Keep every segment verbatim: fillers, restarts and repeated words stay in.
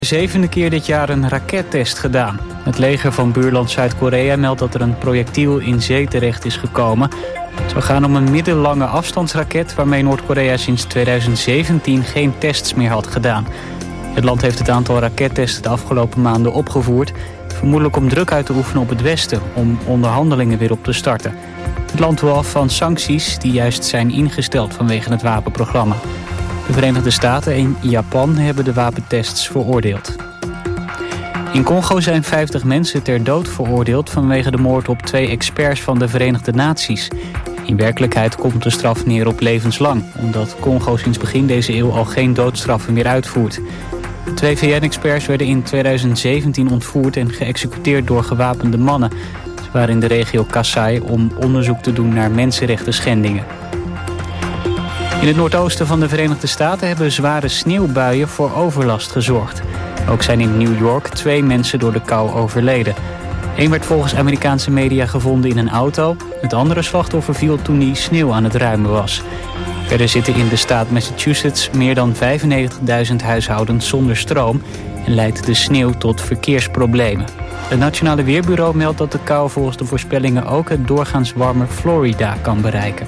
Zevende keer dit jaar een rakettest gedaan. Het leger van buurland Zuid-Korea meldt dat er een projectiel in zee terecht is gekomen. Het zou gaan om een middellange afstandsraket waarmee Noord-Korea sinds tweeduizend zeventien geen tests meer had gedaan. Het land heeft het aantal rakettesten de afgelopen maanden opgevoerd, vermoedelijk om druk uit te oefenen op het Westen, om onderhandelingen weer op te starten. Het land wil af van sancties die juist zijn ingesteld vanwege het wapenprogramma. De Verenigde Staten en Japan hebben de wapentests veroordeeld. In Congo zijn vijftig mensen ter dood veroordeeld vanwege de moord op twee experts van de Verenigde Naties. In werkelijkheid komt de straf neer op levenslang, omdat Congo sinds begin deze eeuw al geen doodstraffen meer uitvoert. De twee V N-experts werden in tweeduizend zeventien ontvoerd en geëxecuteerd door gewapende mannen. Ze waren in de regio Kasai om onderzoek te doen naar mensenrechten schendingen. In het noordoosten van de Verenigde Staten hebben zware sneeuwbuien voor overlast gezorgd. Ook zijn in New York twee mensen door de kou overleden. Eén werd volgens Amerikaanse media gevonden in een auto. Het andere slachtoffer viel toen hij sneeuw aan het ruimen was. Verder zitten in de staat Massachusetts meer dan vijfennegentigduizend huishoudens zonder stroom en leidt de sneeuw tot verkeersproblemen. Het Nationale Weerbureau meldt dat de kou volgens de voorspellingen ook het doorgaans warme Florida kan bereiken.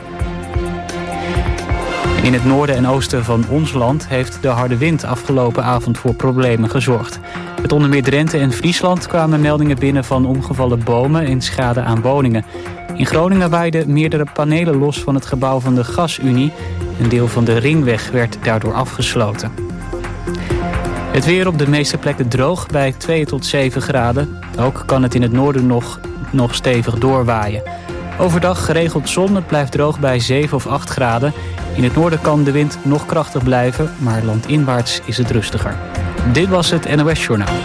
In het noorden en oosten van ons land heeft de harde wind afgelopen avond voor problemen gezorgd. Met onder meer Drenthe en Friesland kwamen meldingen binnen van omgevallen bomen en schade aan woningen. In Groningen waaiden meerdere panelen los van het gebouw van de Gasunie. Een deel van de ringweg werd daardoor afgesloten. Het weer op de meeste plekken droog bij twee tot zeven graden. Ook kan het in het noorden nog, nog stevig doorwaaien. Overdag geregeld zon, het blijft droog bij zeven of acht graden. In het noorden kan de wind nog krachtig blijven, maar landinwaarts is het rustiger. Dit was het N O S-journaal.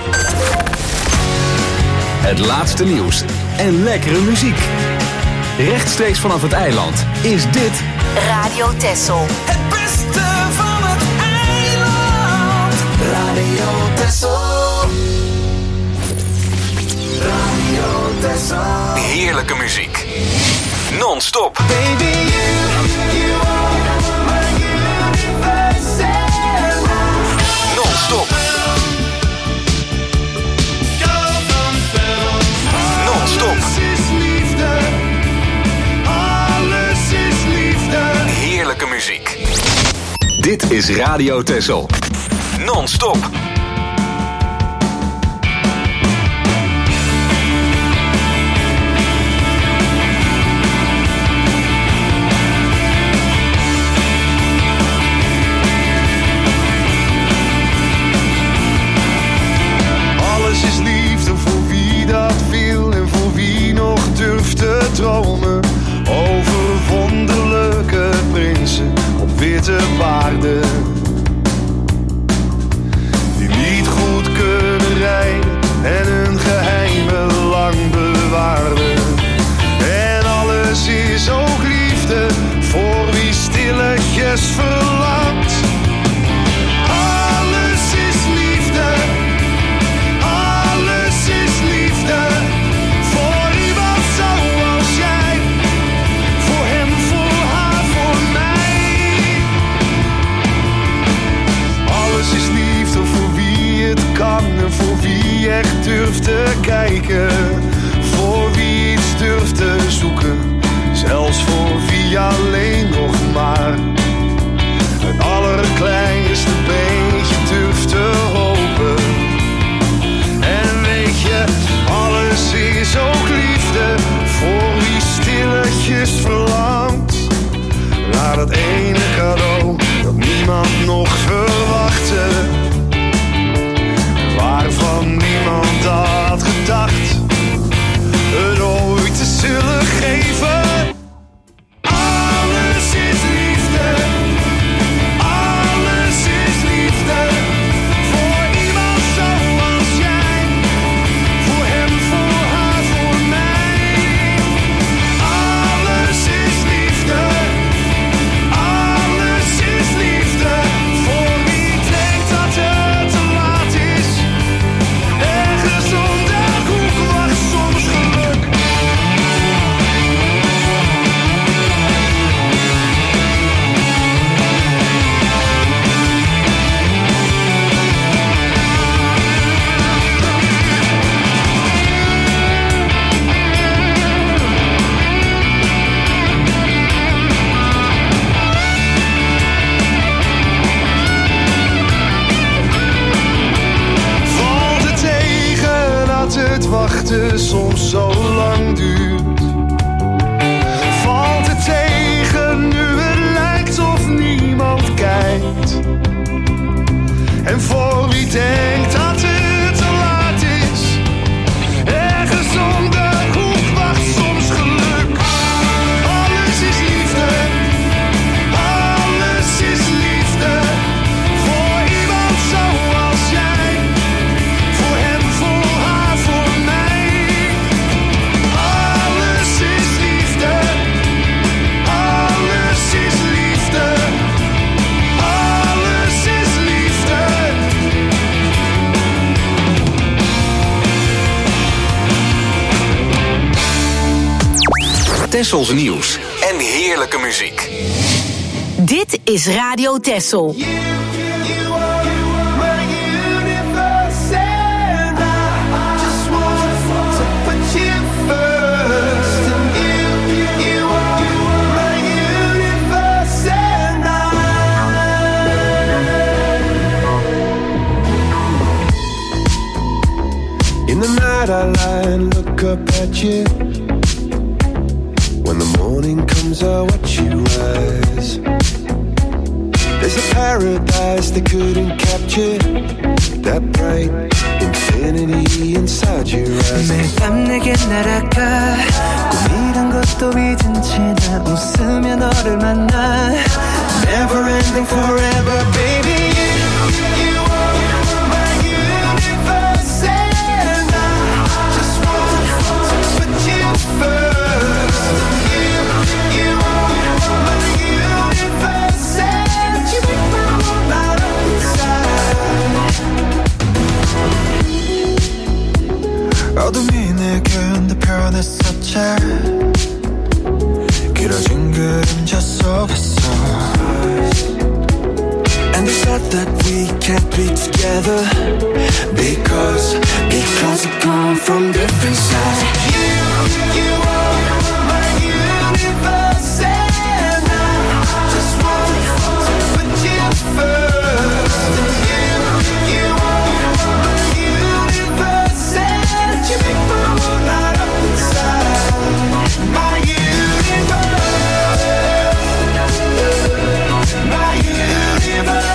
Het laatste nieuws en lekkere muziek. Rechtstreeks vanaf het eiland is dit Radio Texel. Het beste van het eiland. Radio Texel. Radio Texel. heerlijke muziek. Non-stop. Baby, you, you are my universe. Non-stop. Non-stop. Heerlijke muziek. Dit is Radio Texel. Non-stop. Alles is liefde voor wie dat wil en voor wie nog durft te dromen over wonderlijke prinsen op witte paarden, die niet goed kunnen rijden en hun geheimen lang bewaarden. En alles is ook liefde voor wie stilletjes verlangt. Alles is liefde. Alles is liefde. Voor iemand zoals jij. Voor hem, voor haar, voor mij. Alles is liefde voor wie het kan en voor wie echt durft te kijken. Voor wie iets durft te zoeken. Zelfs voor wie alleen nog maar het allerkleinste beetje durft te hopen. En weet je, alles is ook liefde voor wie stilletjes verlangt naar dat ene cadeau dat niemand nog verwachtte, waarvan niemand had gedacht het ooit te zullen geven. Alles is liefde. Alles is liefde. wachten soms zo lang duurt. Valt het tegen nu het lijkt of niemand kijkt. En voor wie denkt dat het te laat is, ergens om de hoek wacht soms geluk. Alles is liefde, alles is liefde. Voor iemand zoals jij, voor hem, voor haar, voor mij. Alles is liefde, alles is liefde. Alles is liefde. Tessels nieuws en heerlijke muziek. Dit is Radio Tessel. You, you are my universe, and I just want to put you first. And you, you are my universe, and I. In the night I lie and look up at you. When the morning comes I watch you rise. There's a paradise they couldn't capture, that bright infinity inside your eyes. 매일 밤 내게 날아가 꿈이란 것도 잊은 채 나 웃으며 너를 만나. Never ending forever baby. You, you are my universe, and I just want to put you first. You, you are my universe, and you make my world light up inside. 어둠이 내겐 더 변했었지. 길어진 그림자 속에서. And they said that we can't be together Because, because we come from different sides. You, you are my universe, and I just want to put you first. You, you are my universe, and you make my world light up inside. My universe, my universe,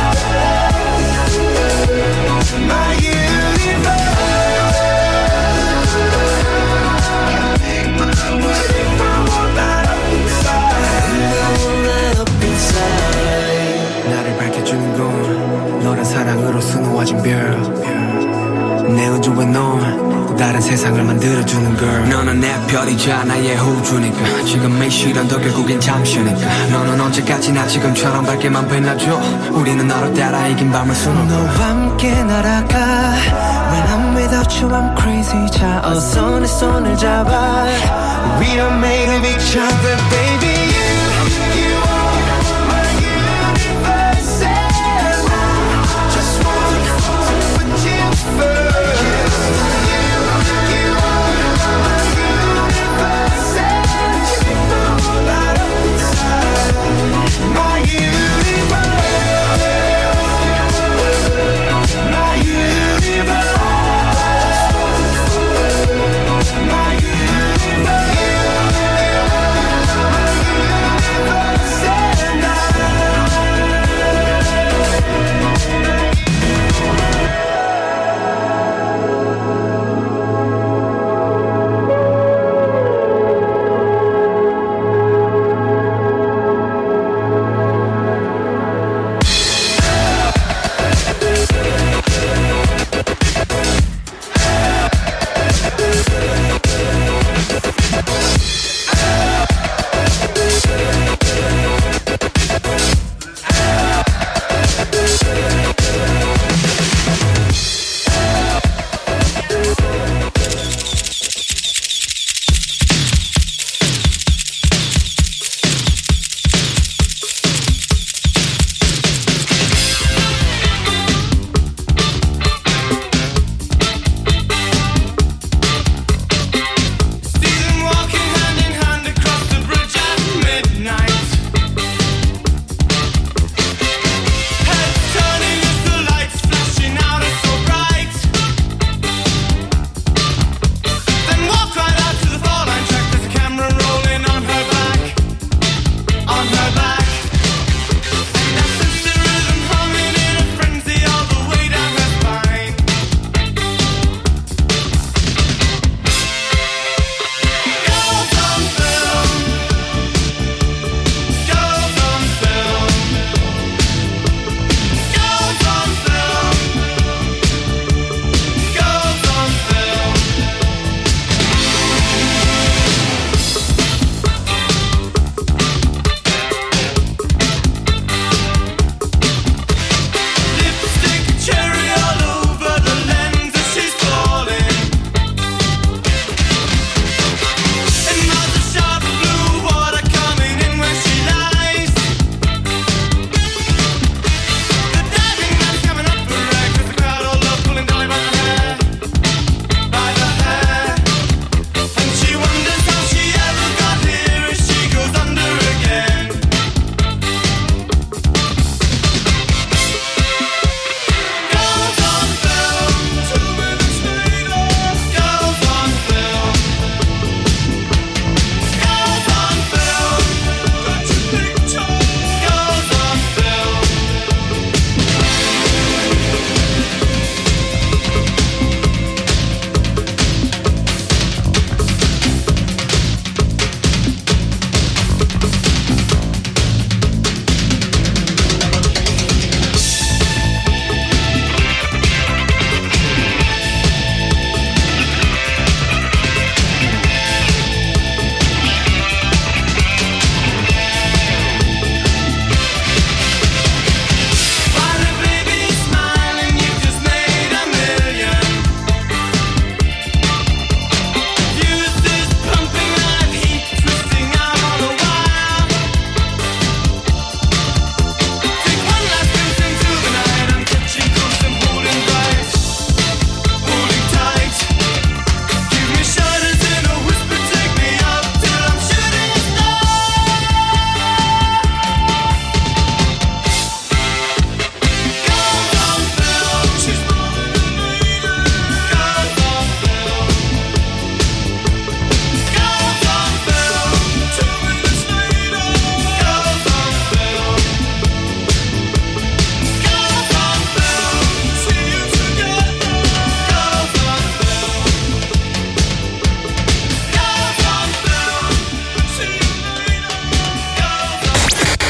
my universe. 나를 밝혀주는 건 너란 사랑으로 수놓아진 별. 내 우주에 넌 또 다른 세상을 만들어주는 girl. 너는 내 별이자 나의 호주니까 지금 이 시련도 결국엔 잠시니까 너는 언제까지나 지금처럼 밝게만 빛나줘. 우리는 너를 따라 이긴 밤을 수놓아. 너와 함께 날아가. When I'm without you I'm crazy. 자 어서 내 손을 잡아. We are made of each other baby. You, you are my universe, and I just want to put you first. You, you are my universe, and you make my world light up inside. My universe, my universe. My universe, my universe.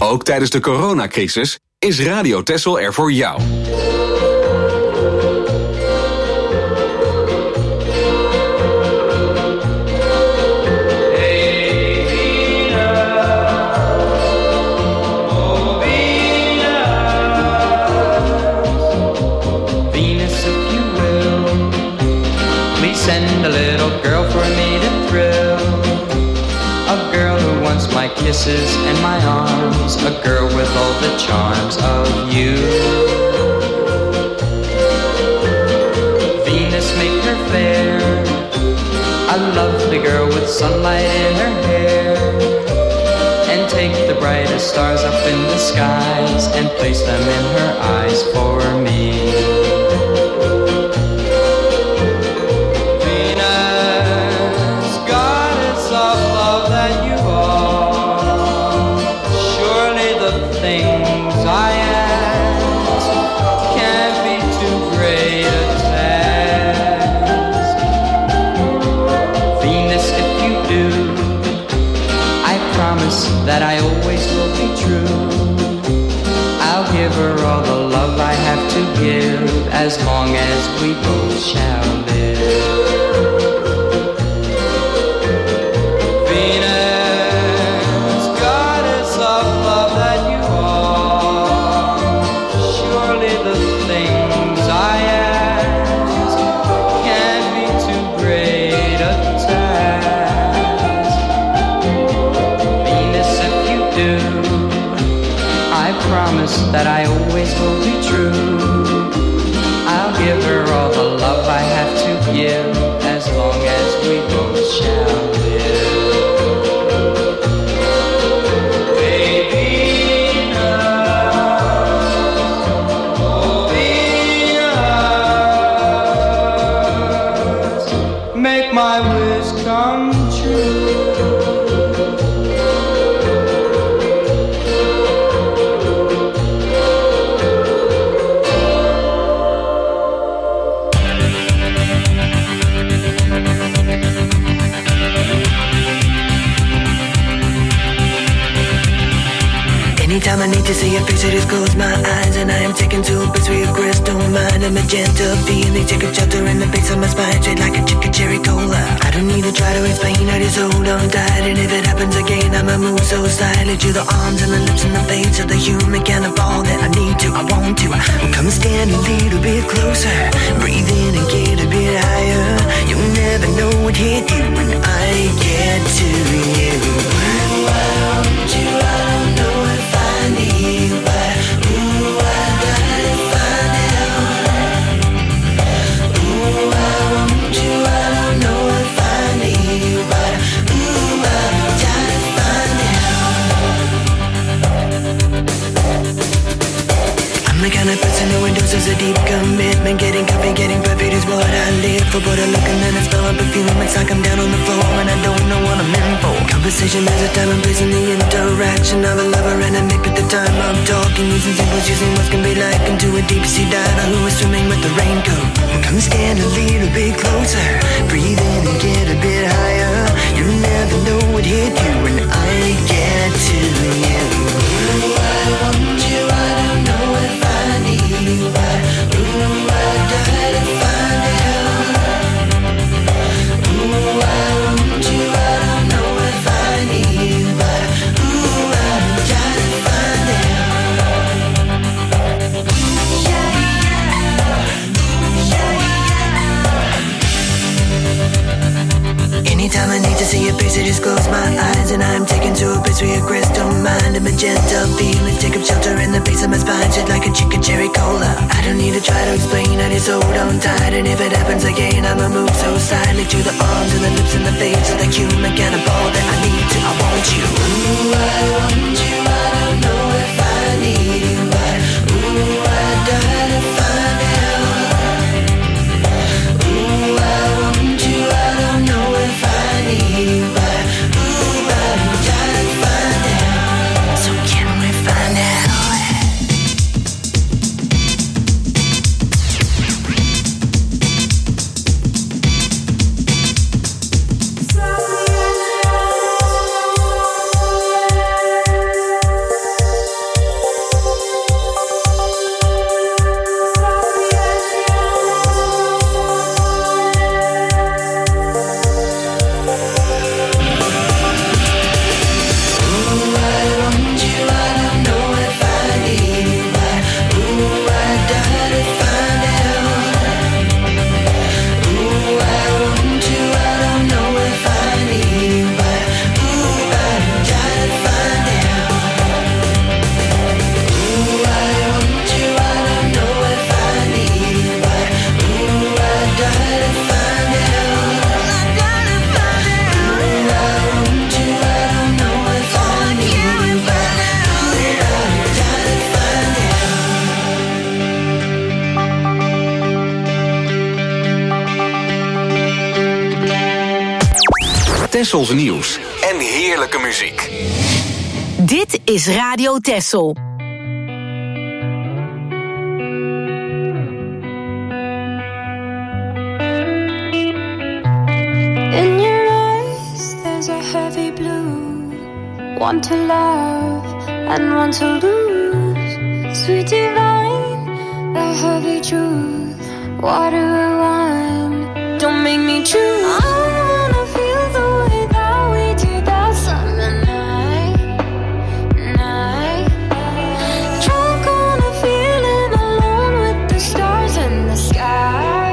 Ook tijdens de coronacrisis is Radio Texel er voor jou. Send a little girl for me to thrill. A girl who wants my kisses and my arms. A girl with all the charms of you. Venus, make her fair. A lovely girl with sunlight in her hair. And take the brightest stars up in the skies and place them in her eyes for me. That I always will be true. I'll give her all the love I have to give, as long as we both shall live. Venus, goddess of love that you are, surely the things I ask can't be too great a task. I promise that I always will be true. I'll give her all the love I have to give, as long as we both shall live. Baby, oh Venus, make my wish come true. Anytime I need to see your face, I just close my eyes and I am taken to a place where your crystal mind and magenta feeling take a shelter in the base of my spine, straight like a chicken cherry cola. I don't need to try to explain, I just hold on tight, and if it happens again, I'ma move so silently to the arms and the lips and the face of the human cannibal that I need to, I want to. Come stand a little bit closer, breathe in and get a bit higher. You'll never know what hit you when I get to you. Ooh, I want you, I don't know if I need, but ooh, I gotta find out. Ooh, I want you, I don't know if I need, but ooh, I gotta find out. I'm the kind of person who endorses a deep commitment. Getting coffee, getting perfect is what I live for. But I look and then I smell a perfume. It's like I'm down on the floor and I don't know what I'm in for. Conversation has a time and place in the interaction of a lover and a mate at the time I'm talking. Using symbols, using what can be like into a deep sea diver who is swimming with the raincoat. Come stand a little bit closer, breathe in and get a bit higher. You'll never know what hit you when I get to you. Ooh, I want you, I don't know if I need you, but ooh, I gotta find out. Ooh, I want you, I don't know if I need you, but ooh, I gotta find out. Anytime I need to see your face, I just close my eyes and I'm taken to a place where your crystal mind and magenta feelings take up shelter in the base of my spine, shit like a chicken cherry cola. I don't need to try to explain, I just hold on tight, and if it happens again, I'ma move so silently to the arms and the lips and the face of the human cannibal that I need to, I want you. Ooh, I want you, I don't know if I need you, but ooh, I gotta find out. Ooh, I want you, I don't know if I need you, but ooh, I gotta find out. So can we find out? Tessels nieuws en heerlijke muziek. Dit is Radio Tessel. In your eyes there's a heavy blue. One to love and one to lose. Sweet divine, the heavy truth. Water or wine, don't make me choose. I wanna feel the way that we do that summer night, night. Drunk on a feeling alone with the stars in the sky.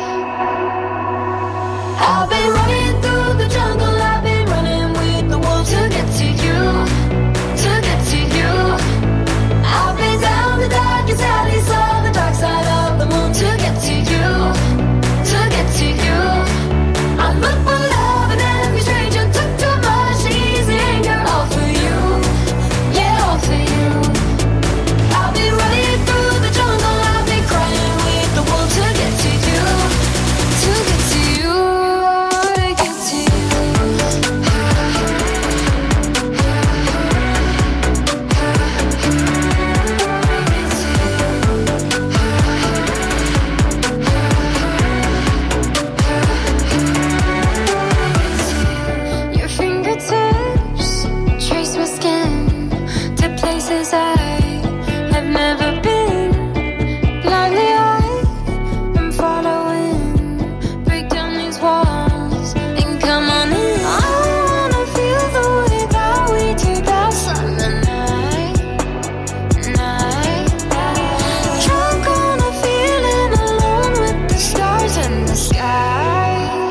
I've been running through the jungle, I've been running with the wolves to get to you, to get to you. I've been down the darkest alley, saw the dark side of the moon to get to you, to get to you. I look for love and every stranger took too much easy anger, all for you, yeah, all for you. I'll be running through the jungle, I'll be crying with the wolves to get to you, to get to you, to get to you. Your fingertips trace my skin to places I have never been. Blindly I am following. Break down these walls and come on in. I wanna feel the way that we do that summer night, night. Drunk on a feeling alone with the stars in the sky.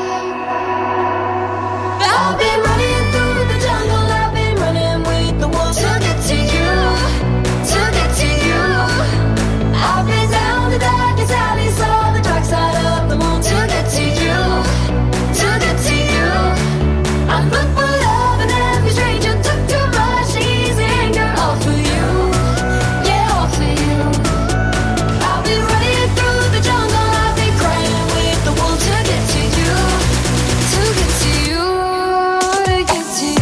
I've been running through the jungle, I've been running with the wolves to get to you, to get to you. I've been down the darkest alley, saw the dark side of the moon to get to you, to get to you. I look for love and every stranger took too much easy anger, all for you, yeah, all for you. I'll be running through the jungle, I'll be crying with the wolves to get to you, to get to you, to get to you.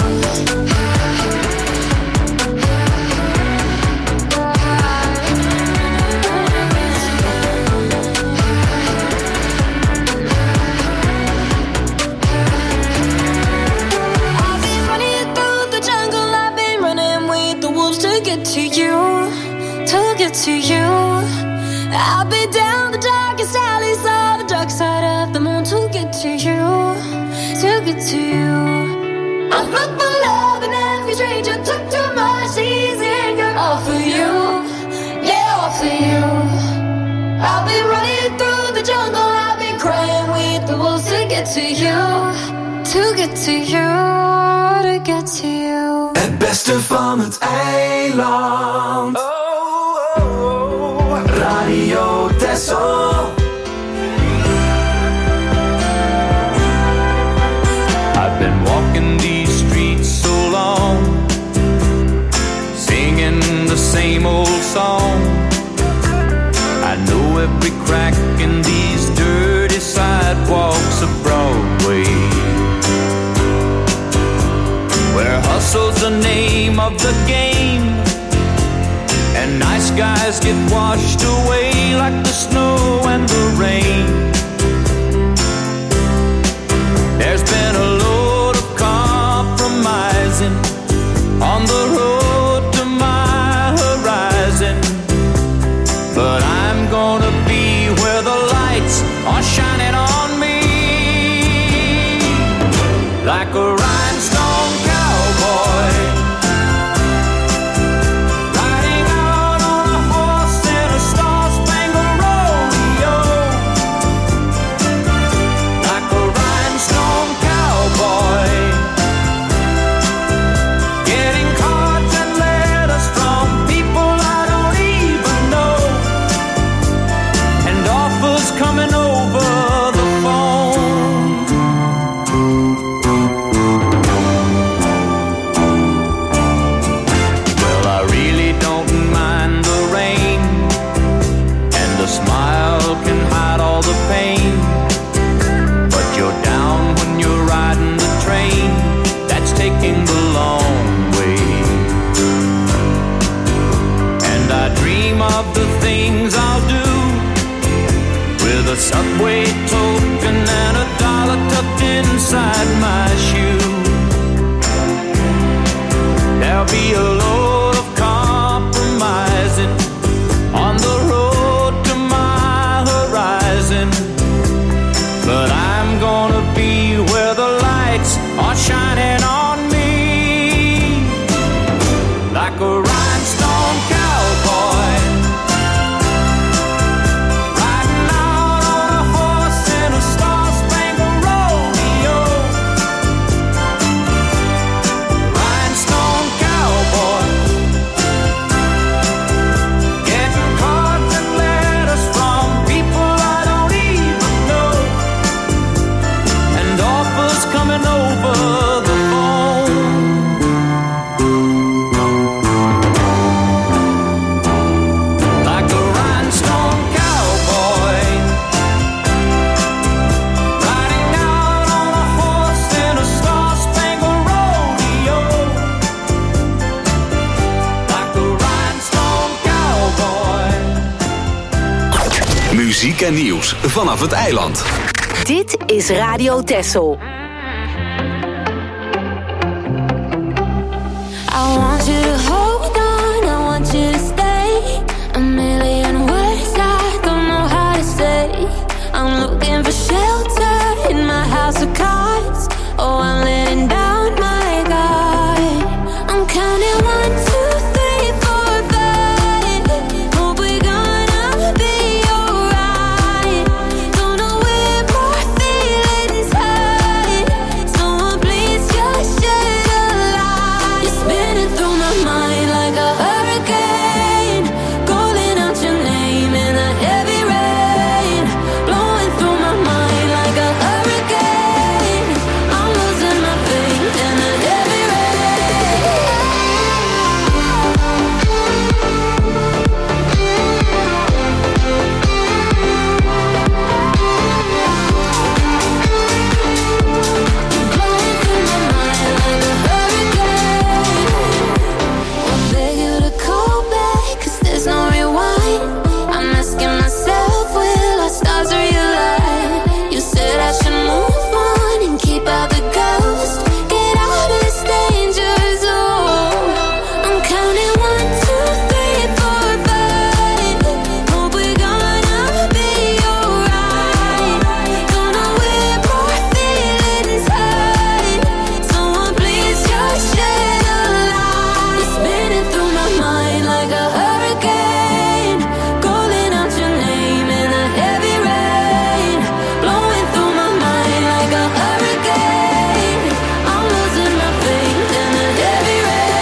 I've been running through the jungle, I've been running with the wolves to get to you, to get to you. I've been down the darkest alleys, saw the dark side of the moon to get to you, to get to you. I look for love and every stranger took too much easy anger, all for you, yeah, all for you. I'll be running through the jungle, I've been crying with the wolves to get to you, to get to you, to get to you. Het beste van het eiland. Radio Tessel. I've been walking these streets so long, singing the same old song. I know every crack in these dirty sidewalks of Broadway, where hustle's the name of the game, and nice guys get washed away like the snow and the rain. There's been a load of compromising on the road to my horizon, but I'm gonna be where the lights are shining on me, like a rhinestone cowboy, riding out on a horse in a storm. with a subway token and a dollar tucked inside my shoe. There'll be a load of compromising on the road to my horizon, but I'm gonna be where the lights are shining on me, like a rhinestone cowboy, riding out on a horse in a star-spangled rodeo. Rhinestone cowboy, getting cards and letters from people I don't even know, and offers coming over the phone. Like a rhinestone cowboy, riding out on a horse in a star-spangled rodeo. Like a rhinestone cowboy. Muziek en nieuws vanaf het eiland. Dit is Radio Texel. I want you to hold on, I want you to stay. A million words I don't know how to say. I'm looking for shelter in my house of cards. Oh, I'm letting down my guard. I'm counting one, two, three, four, five. Hope we're gonna be alright. Don't know where more feelings hide. Someone please just shed a light. You're spinning through my mind like a hurricane, calling out your name in the heavy rain, blowing through my mind like a hurricane. I'm losing my faith in the heavy beg you to call back, 'cause there's no rewind. I'm asking myself, will our stars realign? You said I should move on and keep out the ghost, get out of this danger zone. I'm counting one, two, three, four, five. Hope we're gonna be alright. Don't know where more feelings hide. Someone please just shed a light. You're spinning through my mind like a hurricane, calling out your name in the heavy rain, blowing through my mind like a hurricane. I'm losing my faith in the heavy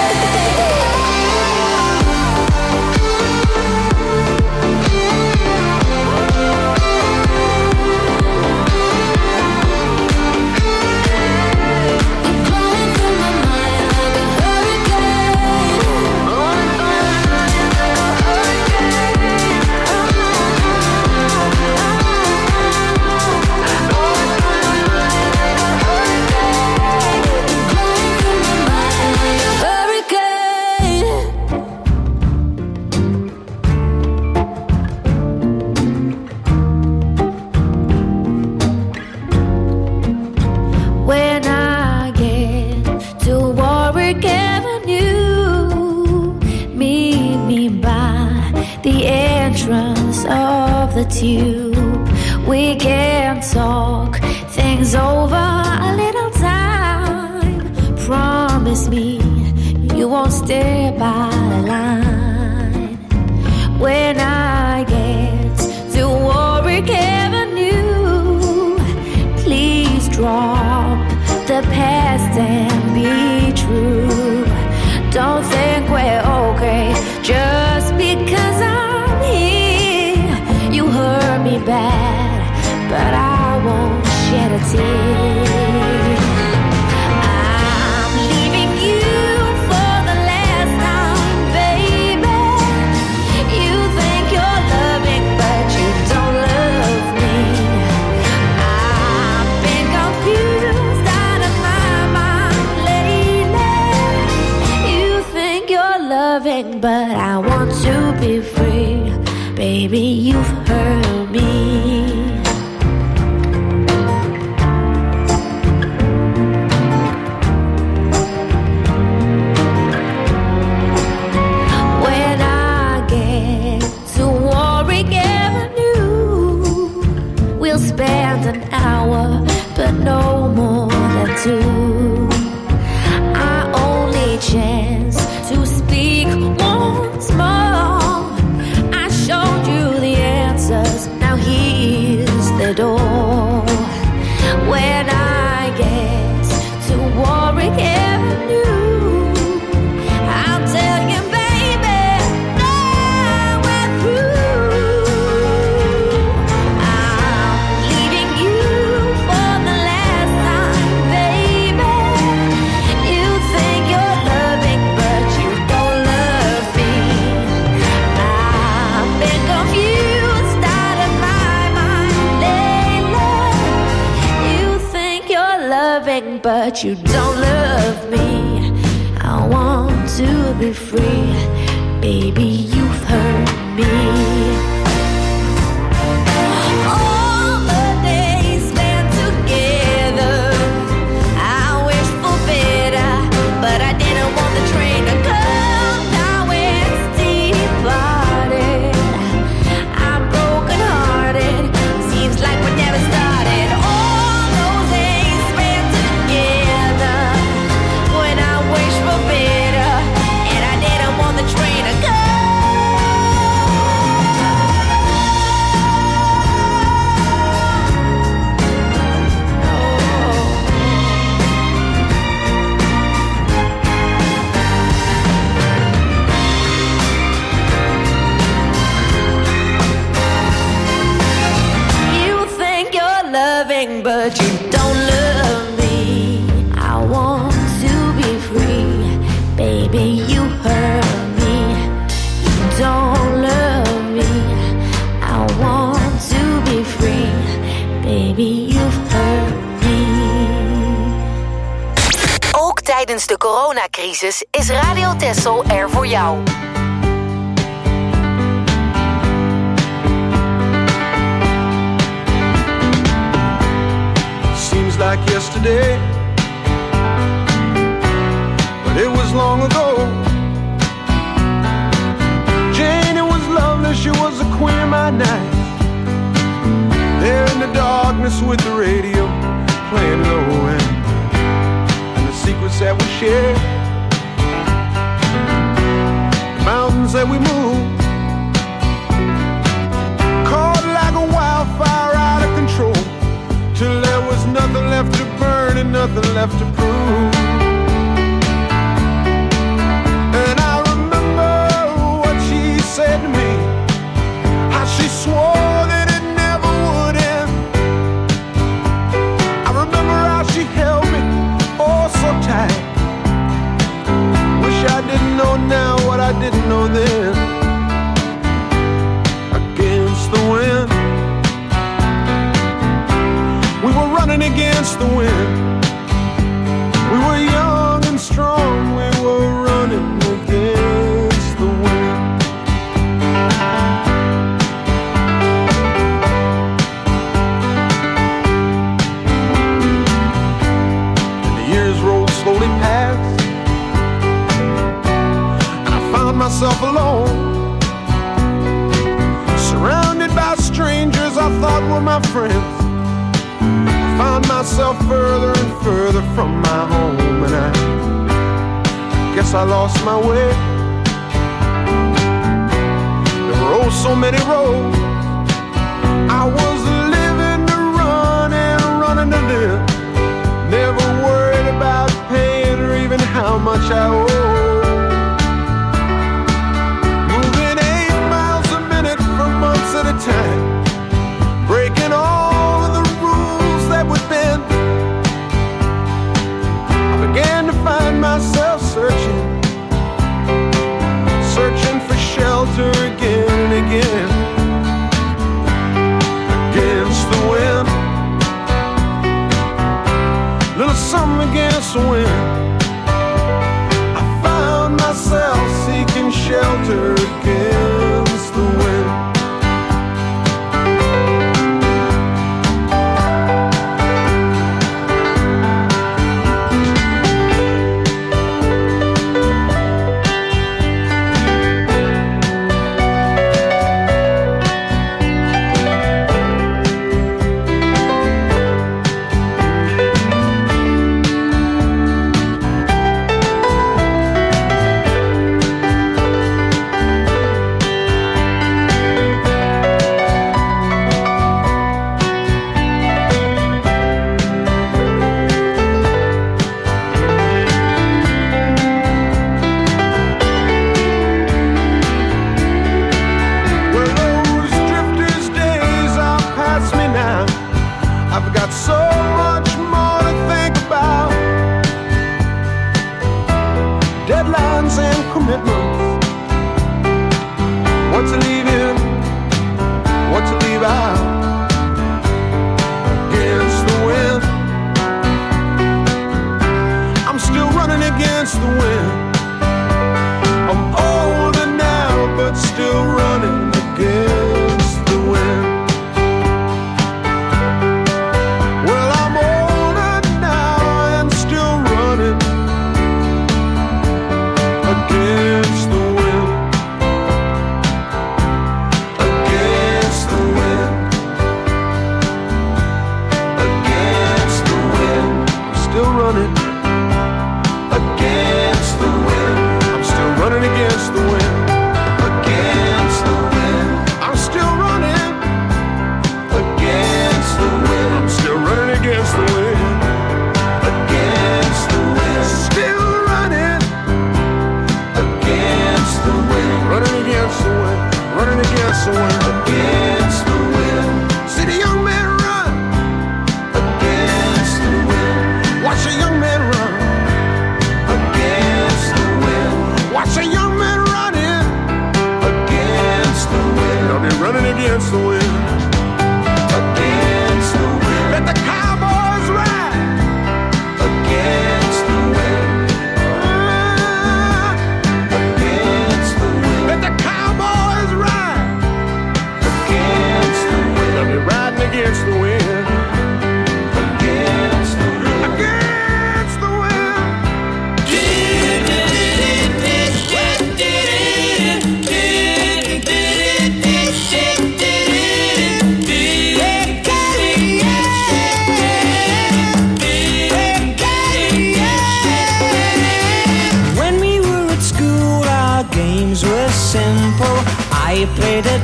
When I get to Warwick Avenue, meet me by the entrance of the tube. We can talk things over a little time. Promise me you won't stay by the line. When I get to Warwick Avenue, please drop the past and be true. Don't think we're okay just because I'm here. You hurt me bad, but I won't shed a tear. I'm leaving you for the last time, baby. You think you're loving, but you don't love me. I've been confused out of my mind lately. You think you're loving, but I want to be free. Baby, you've hurt me. spend an hour, but no more than two. Our only chance to speak once more. I showed you the answers, now here's the door. When I get to Warwick Avenue, I'll tell you, baby, now we're through. I'm leaving you for the last time, baby. You think you're loving, but you don't love me. I've been confused out of my mind lately. You think you're loving, but you don't love me. I want to be free, baby, you've hurt me. All the days spent together, I wish for better, but I didn't want the train to come. Now it's departed. I'm broken hearted, seems like we never started. All those days spent together, when I wish for better, and I didn't want the train to go. You think you're loving, but you don't love me. I want to be free, baby, you hurt me. You don't love me. I want to be free, baby, you've hurt me. Ook tijdens de coronacrisis is Radio Texel er voor jou. Seems like yesterday, but it was long ago. Jane, it was lovely, she was a queen of my night. There in the darkness with the radio playing low end, and the secrets that we shared, the mountains that we moved, caught like a wildfire out of control, till there was nothing left to burn and nothing left to prove. And I remember what she said to me, how she swore that it never would end. I remember how she held me oh so tight. Wish I didn't know now what I didn't know then. Against the wind, we were running against the wind. We were young and strong, we were running against the wind. And the years rolled slowly past, and I found myself alone, surrounded by strangers I thought were my friends. Found myself further and further from my home, and I guess I lost my way. There were oh so many roads. I was living to run and running to live, never worried about paying or even how much I owe. Moving eight miles a minute for months at a time, breaking all of the rules that would bend. I began to find myself searching, searching for shelter again and again. Against the wind, little something against the wind. I found myself seeking shelter against the wind.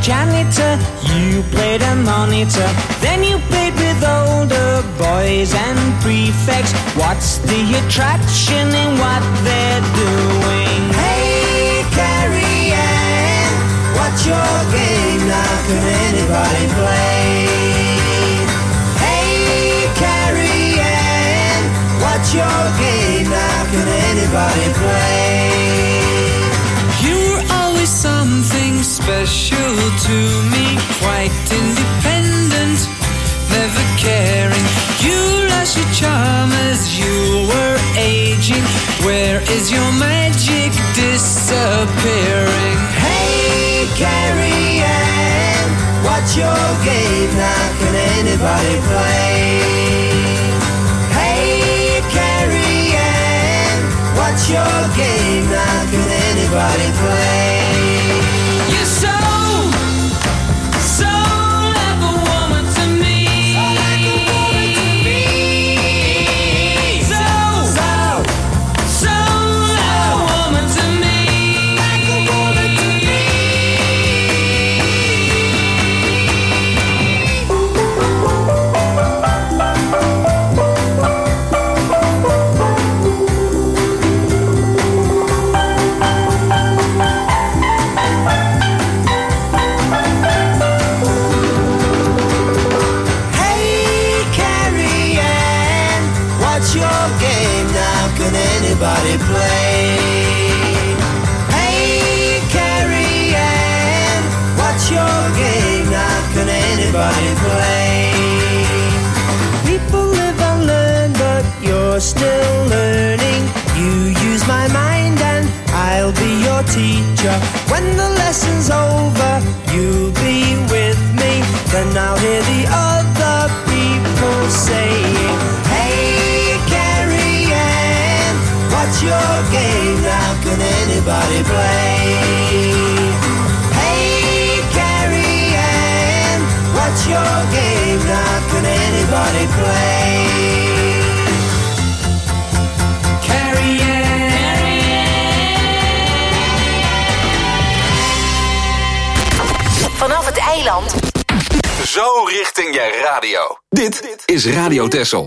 janitor, you played a monitor. Then you played with older boys and prefects. What's the attraction in what they're doing? Hey, Carrie Ann, what's your game now? Can anybody play? Hey, Carrie Ann, what's your game now? Can anybody play? You're always something special to me, quite independent, never caring. You lost your charm as you were aging. Where is your magic disappearing? Hey, Carrie Ann, what's your game now? Can anybody play? Hey, Carrie Ann, what's your game now? Can anybody play? You're so, so like a woman to me. So, so, so like a woman to me. Like a woman to me. Hey, Carrie Ann, what's your game now? Can anybody play? Hey, Carrie Ann, what's your game now? Can anybody play? People live and learn, but you're still learning. You use my mind and I'll be your teacher. When the lesson's over, you'll be with me. Then I'll hear the other people saying, hey, Carrie Ann, what's your game now? Can anybody play? Hey, Carrie Ann, what's your game now? Can anybody play? Carrie Vanaf het eiland. Zo richting je radio. Dit is Radio Texel.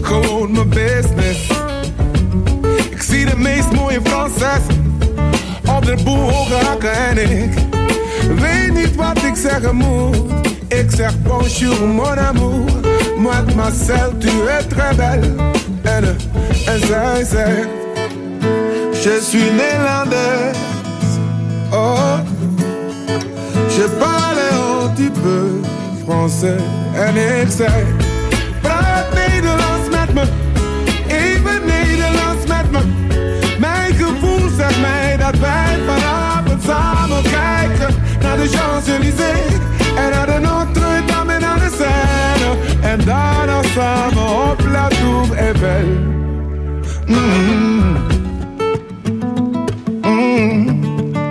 gewoon mijn business. Ik zie de meest mooie Franses op de boel hoge hakken en ik weet niet wat ik zeggen moet. Ik zeg bonjour mon amour, mademoiselle tu es très belle. En, en zij zegt, je suis néerlandaise. Oh, je parle un petit peu français. En ik zei, praat Nederlands met me, even Nederlands met me. Mijn gevoel zegt mij dat wij vanavond samen kijken naar de Champs-Élysées en naar de Notre-Dame en naar de Seine. En daarna samen op La Tour Eiffel. Mm-hmm. Mm-hmm.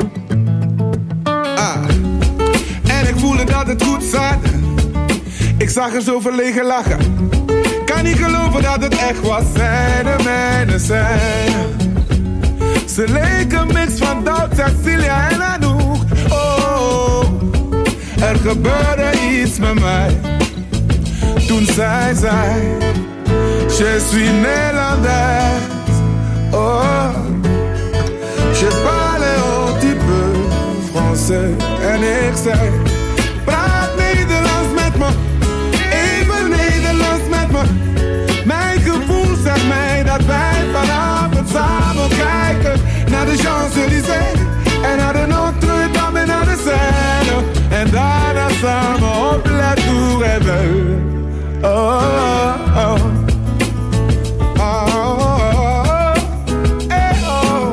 Ah. En ik voelde dat het goed zat. Ik zag er zo verlegen lachen. Kan niet geloven dat het echt was. Zij de mijne zijn. Ze leken een mix van Doubt, Cecilia en Anouk. Oh, er gebeurde iets met mij. Toen zij zei, je suis néerlandaise. Oh, je parle un petit peu français. En ik zei, praat Nederlands met me, even Nederlands met me. Mijn gevoel zegt mij dat wij vanavond samen kijken naar de Champs-Élysées en naar de Notre-Dame en naar de Seine. En daarna samen op La Tour Eiffel. Oh, oh, oh. Oh, oh, oh. Hey, oh.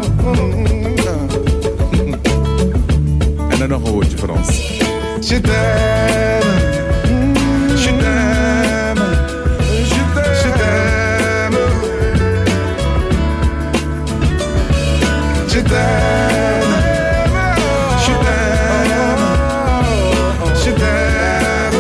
Mm. En dan nog een woordje voor ons. Je t'aime, je t'aime, je t'aime, je t'aime, je t'aime, je t'aime.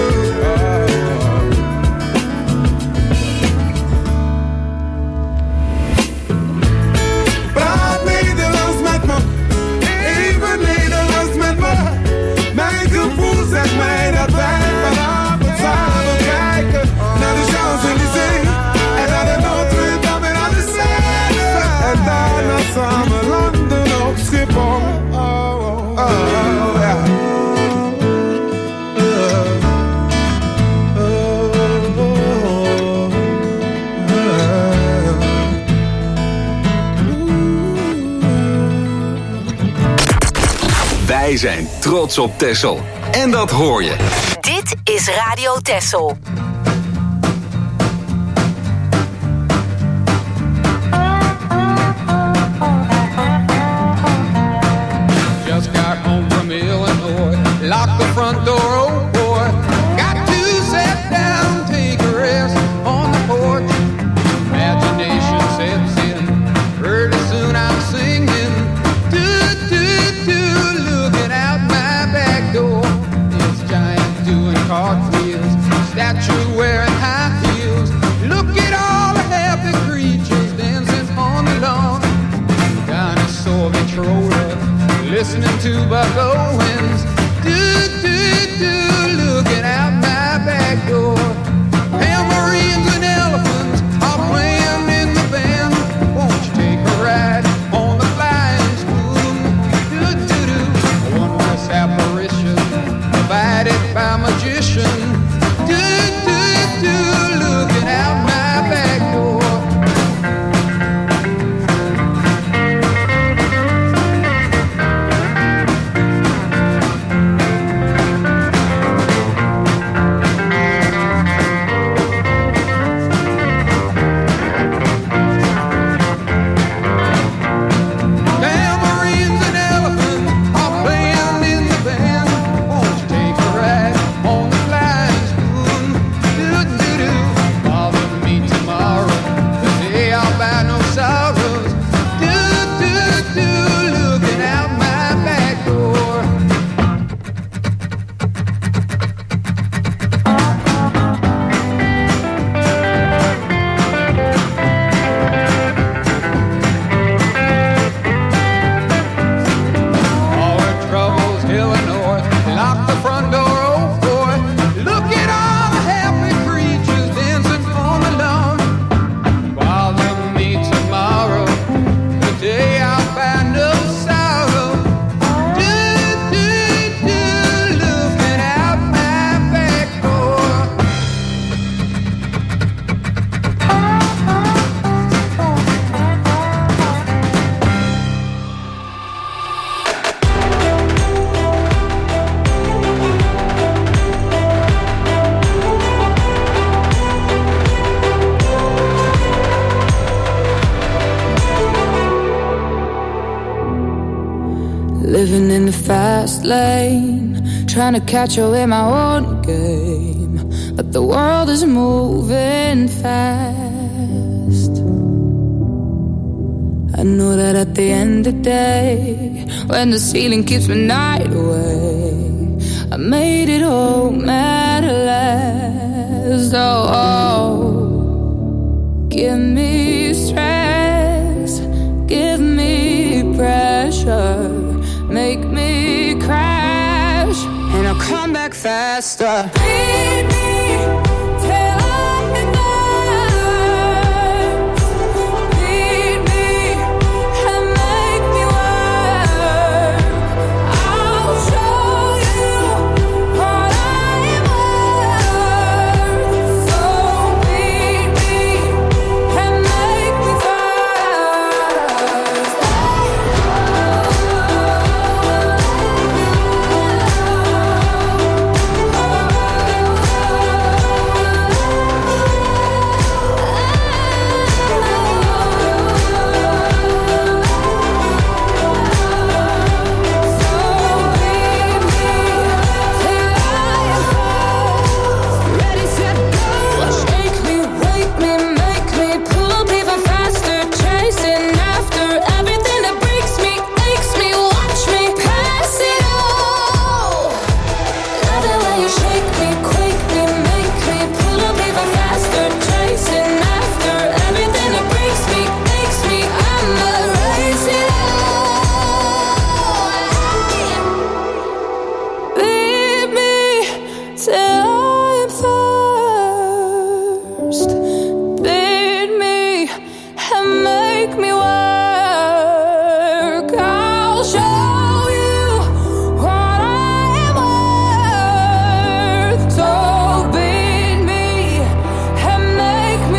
Praat Nederlands met me, even Nederlands met me. Mijn gevoel zegt mij dat wij vanavond samen kijken naar de Champs-Élysées en naar de Notre-Dame en naar de Seine. En daarna samen landen op Schiphol. Oh, oh, oh, ja. Wij zijn trots op Texel. En dat hoor je. Dit is Radio Texel. Just got home from Illinois. Lock the front door, oh boy. Got to sit down, take a rest on the porch. Imagination sets in. Pretty soon I'm singing. Do, do, do, looking out my back door. This giant doing cartwheels. Statue wearing high heels. Look at all the happy creatures dancing on the lawn. Dinosaur controller. Listening to Buck Owens. Do, do, do, looking out my back door. Tambourines and elephants are playing in the band. Won't you take a ride on the flying spoon? Do, do, do, a wondrous apparition provided by magician. Do, do, do, looking out my back door. living in the fast lane, trying to catch up in my own game, but the world is moving fast. I know that at the end of the day, when the ceiling keeps my night away, I made it home at last. Oh, oh, give me stress, give me pressure, make me crash, and I'll come back faster. Beat me till I'm burst. Beat me and make me work. I'll show you what I am worth. So beat me and make me first. Ready, set, go. Shake me, wake me, make me pull even faster, chasing after everything that breaks me, aches me. Watch me pass it all. Love it when you shake me, quake me, make me pull up even faster, chasing after everything that breaks me, aches me. I'ma raise it all. Beat me till I'm first. Beat me and make me work. I'll show you what I am worth. So beat me and make me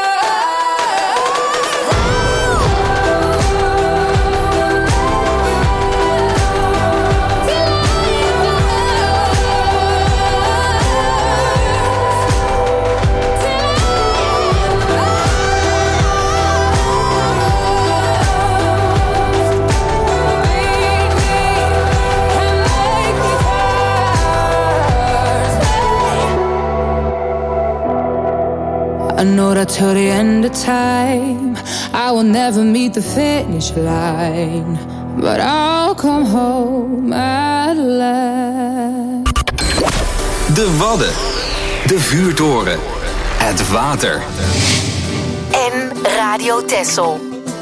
I know that till the end of time I will never meet the finish line, but I'll come home at last. De Wadden. De vuurtoren. Het water. En Radio Texel.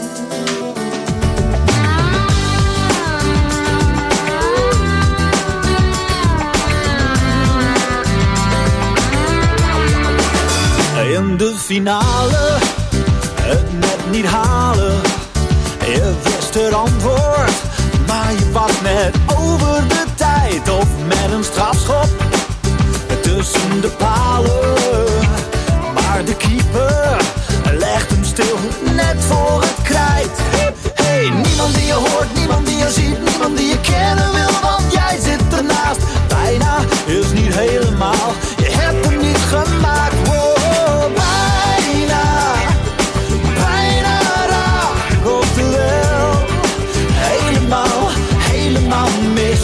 In de finale, het net niet halen. Je wist het antwoord, maar je was net over de tijd. Of met een strafschop tussen de palen. Maar de keeper legt hem stil, net voor het krijt. Hey, hey, niemand die je hoort, niemand die je ziet, niemand die je kennen wil, want jij zit ernaast. Bijna is niet helemaal, je hebt hem niet gemaakt. Wow. Bijna, bijna raak, oftewel helemaal, helemaal mis.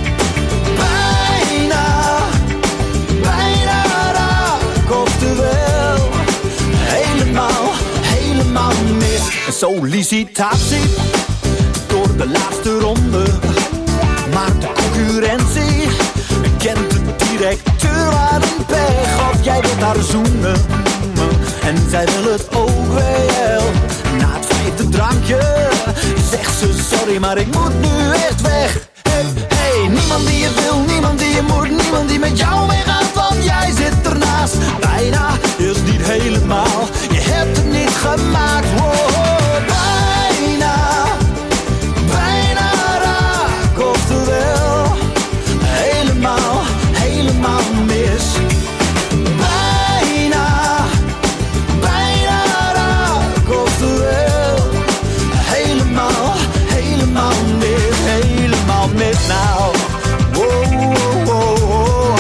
Bijna, bijna raak, oftewel helemaal, helemaal mis. Een sollicitatie door de laatste ronde, maar de concurrentie kent de directeur aan een pech. Of jij wilt haar zoenen en zij wil het ook wel. Na het vijfde drankje zegt ze sorry, maar ik moet nu echt weg. Hey, hey, niemand die je wil, niemand die je moet, niemand die met jou meegaat, want jij zit ernaast. Bijna is niet helemaal, je hebt het niet gemaakt. Wow, bijna, bijna raak, oftewel helemaal, helemaal mis. Bijna, bijna raak, oftewel helemaal, helemaal mis, helemaal mis nou. Wow, wow, wow, wow.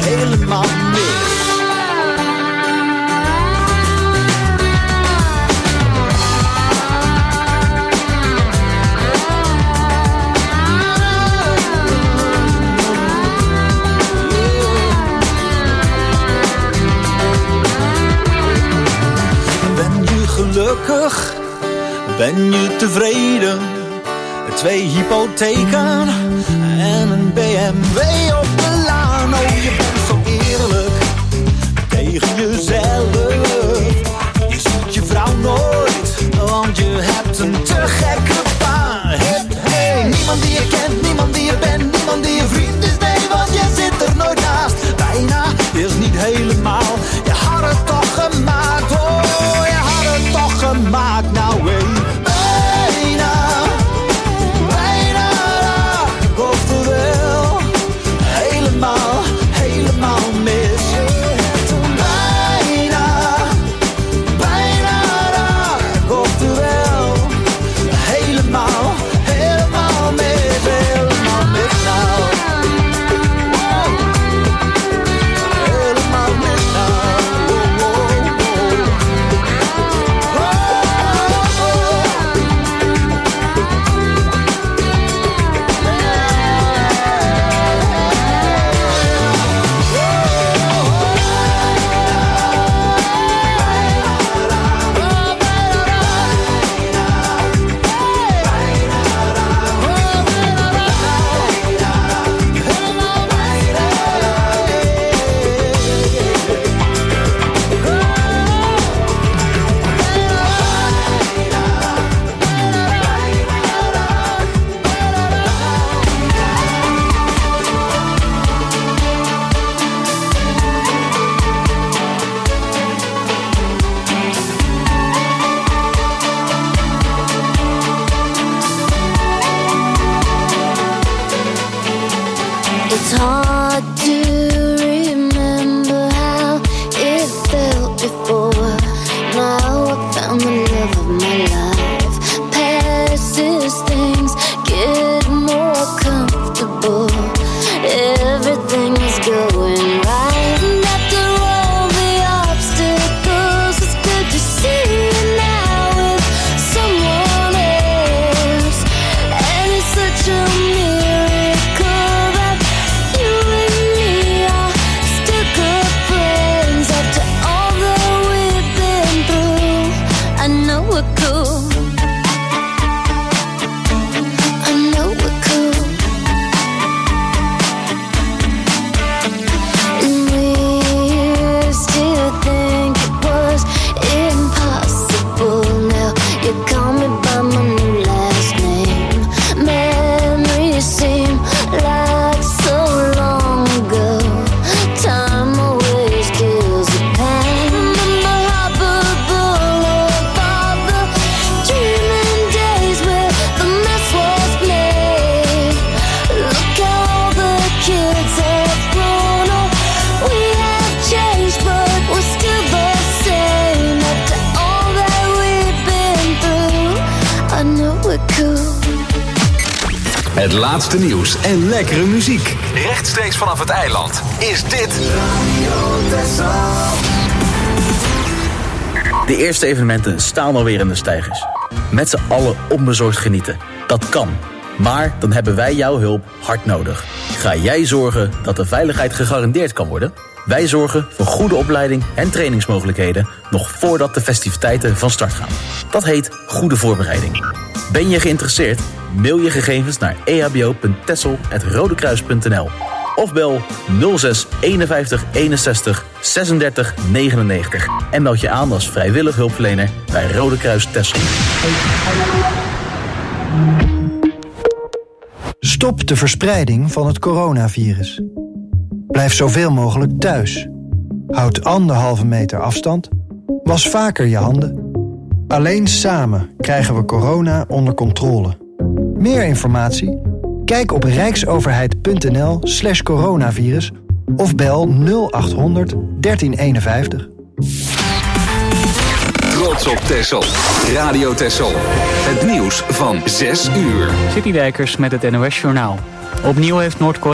Helemaal mis. Ben je tevreden? Twee hypotheken en een B M W op de laan. Oh, je bent zo eerlijk tegen jezelf. Je ziet je vrouw nooit, want je hebt een te gekke baan. Hey, hey, niemand die je kent, niemand die je bent, niemand die je vriend is. Nee, want je zit er nooit naast. Bijna is niet helemaal. Je had het toch gemaakt, oh, je had het toch gemaakt. Nou, hey, bijna. Helemaal, helemaal mis. Bijna, bijna raak. Oftewel, helemaal, helemaal mis. Helemaal mis nou. Helemaal mis nou. Oh, oh, It's hard to remember how it felt before. Now I found the love of my life. Past these things get more comfortable. Everything is going right. And after all the obstacles, it's good to see you now with someone else. And it's such a miracle that you and me are still good friends. After all that we've been through, I know we're cool. I know we're cool. And we still think it was impossible. Now you call me by my new last name. Memories seem like so long ago. Time always kills the pain. Remember Harper Boulevard, the dreaming days where the mess was made. Look how all the kids have grown up. We have changed, but we're still the same. After all that we've been through, I know we're cool. Het laatste nieuws en lekkere muziek. Rechtstreeks vanaf het eiland is dit De eerste evenementen staan alweer in de steigers. Met z'n allen onbezorgd genieten. Dat kan. Maar dan hebben wij jouw hulp hard nodig. Ga jij zorgen dat de veiligheid gegarandeerd kan worden? Wij zorgen voor goede opleiding en trainingsmogelijkheden nog voordat de festiviteiten van start gaan. Dat heet goede voorbereiding. Ben je geïnteresseerd? Mail je gegevens naar e h b o punt tessel apenstaartje rodekruis punt n l of bel nul zes eenenvijftig eenenzestig zesendertig negenennegentig en meld je aan als vrijwillig hulpverlener bij Rode Kruis Texel. Stop de verspreiding van het coronavirus. Blijf zoveel mogelijk thuis. Houd anderhalve meter afstand. Was vaker je handen. Alleen samen krijgen we corona onder controle. Meer informatie? Kijk op rijksoverheid.nl slash coronavirus of bel nul achthonderd dertien eenenvijftig. Trots op Texel. Radio Texel. Het nieuws van zes uur. Citydijkers met het N O S Journaal. Opnieuw heeft Noord-Korea